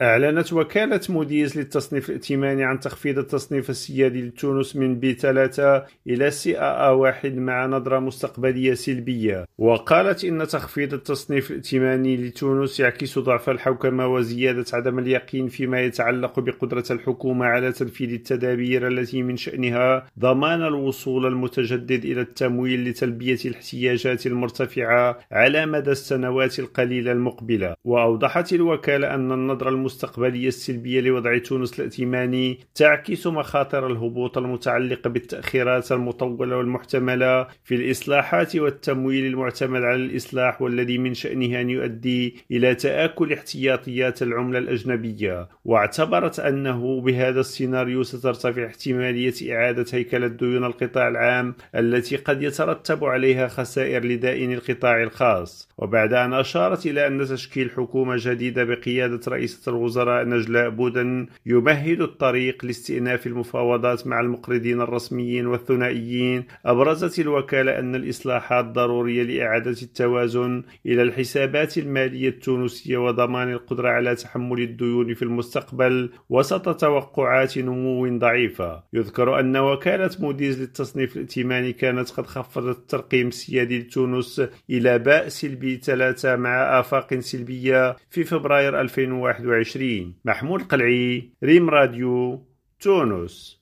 أعلنت وكالة موديز للتصنيف الائتماني عن تخفيض التصنيف السيادي لتونس من B3 إلى CAA1 مع نظرة مستقبلية سلبية. وقالت إن تخفيض التصنيف الائتماني لتونس يعكس ضعف الحوكمة وزيادة عدم اليقين فيما يتعلق بقدرة الحكومة على تنفيذ التدابير التي من شأنها ضمان الوصول المتجدد إلى التمويل لتلبية الاحتياجات المرتفعة على مدى السنوات القليلة المقبلة. وأوضحت الوكالة أن النظرة المستقبلية السلبية لوضع تونس الائتماني تعكس مخاطر الهبوط المتعلقة بالتأخيرات المطولة والمحتملة في الإصلاحات والتمويل المعتمد على الإصلاح، والذي من شأنه أن يؤدي إلى تآكل احتياطيات العملة الأجنبية. واعتبرت أنه بهذا السيناريو سترتفع احتمالية إعادة هيكلة ديون القطاع العام التي قد يترتب عليها خسائر لدائن القطاع الخاص. وبعد أن أشارت إلى أن تشكيل حكومة جديدة بقيادة رئيسة الوزراء نجلاء بودن يمهد الطريق لاستئناف المفاوضات مع المقرضين الرسميين والثنائيين، أبرزت الوكالة أن الإصلاحات ضرورية لإعادة التوازن إلى الحسابات المالية التونسية وضمان القدرة على تحمل الديون في المستقبل وسط توقعات نمو ضعيفة. يذكر أن وكالة موديز للتصنيف الائتماني كانت قد خفضت الترقيم السيادي لتونس إلى باء سلبي 3 مع آفاق سلبية في فبراير 2021. محمود قلعي، ريم راديو، تونس.